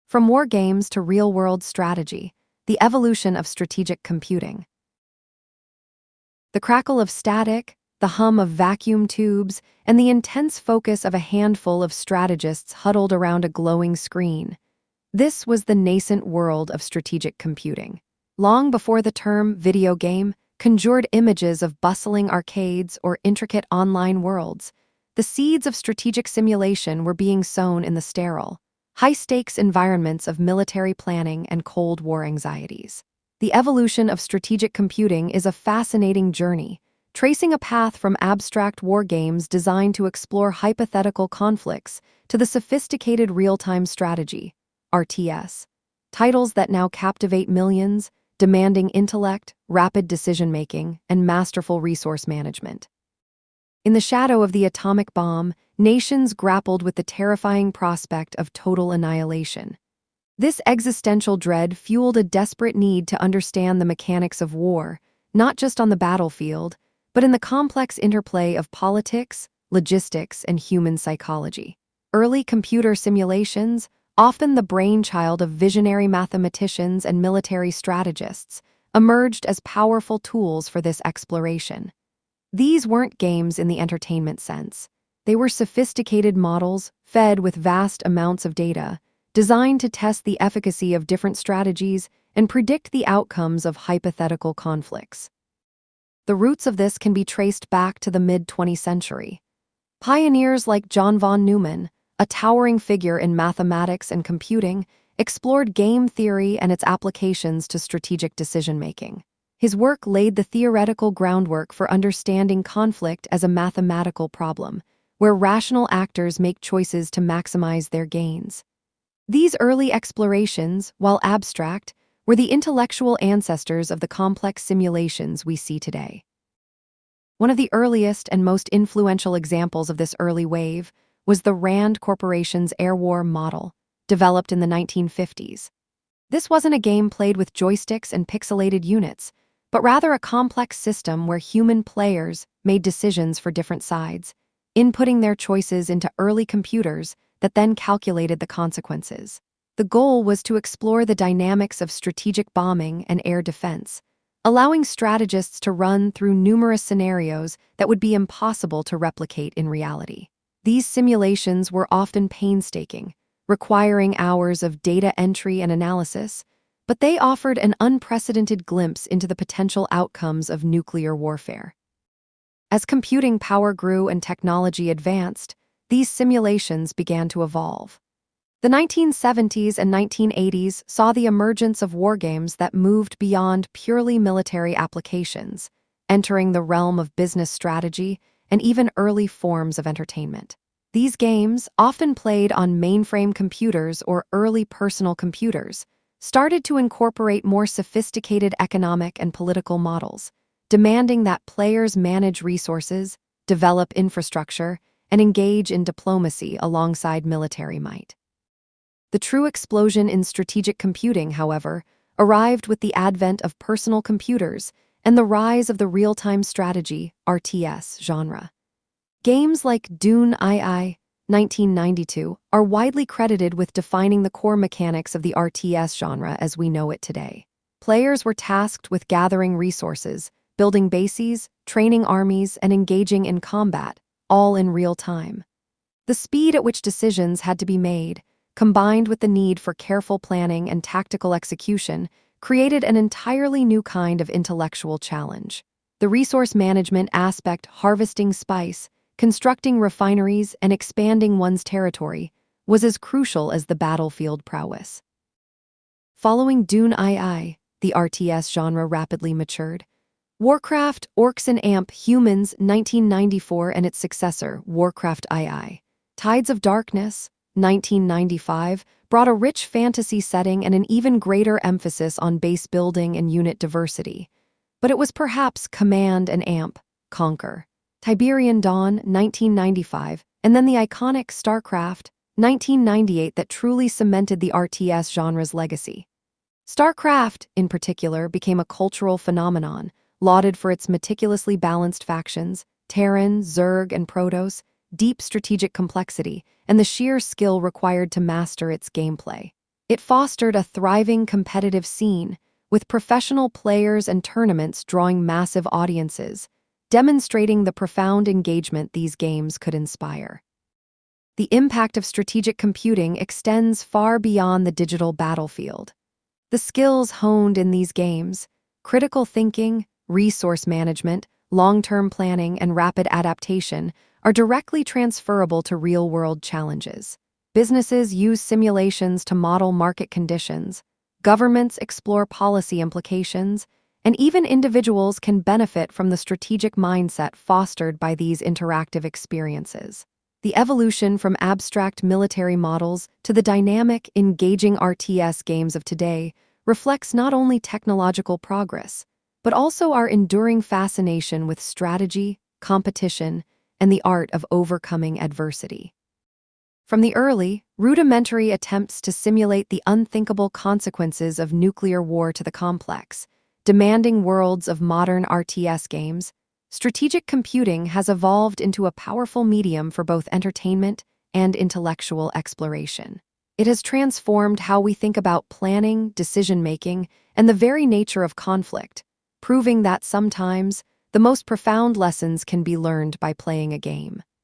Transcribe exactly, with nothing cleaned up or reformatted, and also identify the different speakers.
Speaker 1: From war games to real-world strategy, the evolution of strategic computing. The crackle of static, the hum of vacuum tubes, and the intense focus of a handful of strategists huddled around a glowing screen. This was the nascent world of strategic computing. Long before the term video game conjured images of bustling arcades or intricate online worlds, the seeds of strategic simulation were being sown in the sterile, high-stakes environments of military planning and Cold War anxieties. The evolution of strategic computing is a fascinating journey, tracing a path from abstract war games designed to explore hypothetical conflicts to the sophisticated real-time strategy, R T S, titles that now captivate millions, demanding intellect, rapid decision-making, and masterful resource management. In the shadow of the atomic bomb, nations grappled with the terrifying prospect of total annihilation. This existential dread fueled a desperate need to understand the mechanics of war, not just on the battlefield, but in the complex interplay of politics, logistics, and human psychology. Early computer simulations, often the brainchild of visionary mathematicians and military strategists, emerged as powerful tools for this exploration. These weren't games in the entertainment sense. They were sophisticated models, fed with vast amounts of data, designed to test the efficacy of different strategies and predict the outcomes of hypothetical conflicts. The roots of this can be traced back to the mid-twentieth century. Pioneers like John von Neumann, a towering figure in mathematics and computing, explored game theory and its applications to strategic decision-making. His work laid the theoretical groundwork for understanding conflict as a mathematical problem, where rational actors make choices to maximize their gains. These early explorations, while abstract, were the intellectual ancestors of the complex simulations we see today. One of the earliest and most influential examples of this early wave was the RAND Corporation's Air War model, developed in the nineteen fifties. This wasn't a game played with joysticks and pixelated units, but rather a complex system where human players made decisions for different sides, inputting their choices into early computers that then calculated the consequences. The goal was to explore the dynamics of strategic bombing and air defense, allowing strategists to run through numerous scenarios that would be impossible to replicate in reality. These simulations were often painstaking, requiring hours of data entry and analysis, but they offered an unprecedented glimpse into the potential outcomes of nuclear warfare. As computing power grew and technology advanced, these simulations began to evolve. The nineteen seventies and nineteen eighties saw the emergence of wargames that moved beyond purely military applications, entering the realm of business strategy and even early forms of entertainment. These games, often played on mainframe computers or early personal computers, started to incorporate more sophisticated economic and political models, demanding that players manage resources, develop infrastructure, and engage in diplomacy alongside military might. The true explosion in strategic computing, however, arrived with the advent of personal computers and the rise of the real-time strategy (R T S) genre. Games like Dune two thousand nineteen ninety-two are widely credited with defining the core mechanics of the R T S genre as we know it today. Players were tasked with gathering resources, building bases, training armies, and engaging in combat, all in real time. The speed at which decisions had to be made, combined with the need for careful planning and tactical execution, created an entirely new kind of intellectual challenge. The resource management aspect, harvesting spice, constructing refineries, and expanding one's territory, was as crucial as the battlefield prowess. Following Dune two thousand, the R T S genre rapidly matured. Warcraft, Orcs and Amp Humans nineteen ninety-four and its successor, Warcraft two thousand. Tides of Darkness nineteen ninety-five brought a rich fantasy setting and an even greater emphasis on base building and unit diversity. But it was perhaps Command and Amp, Conquer. Tiberian Dawn nineteen ninety-five, and then the iconic StarCraft nineteen ninety-eight that truly cemented the R T S genre's legacy. StarCraft, in particular, became a cultural phenomenon, lauded for its meticulously balanced factions, Terran, Zerg, and Protoss, deep strategic complexity, and the sheer skill required to master its gameplay. It fostered a thriving competitive scene, with professional players and tournaments drawing massive audiences, demonstrating the profound engagement these games could inspire. The impact of strategic computing extends far beyond the digital battlefield. The skills honed in these games, critical thinking, resource management, long-term planning, and rapid adaptation, are directly transferable to real-world challenges. Businesses use simulations to model market conditions, governments explore policy implications, and even individuals can benefit from the strategic mindset fostered by these interactive experiences. The evolution from abstract military models to the dynamic, engaging R T S games of today reflects not only technological progress, but also our enduring fascination with strategy, competition, and the art of overcoming adversity. From the early, rudimentary attempts to simulate the unthinkable consequences of nuclear war to the complex, demanding worlds of modern R T S games, strategic computing has evolved into a powerful medium for both entertainment and intellectual exploration. It has transformed how we think about planning, decision-making, and the very nature of conflict, proving that sometimes the most profound lessons can be learned by playing a game.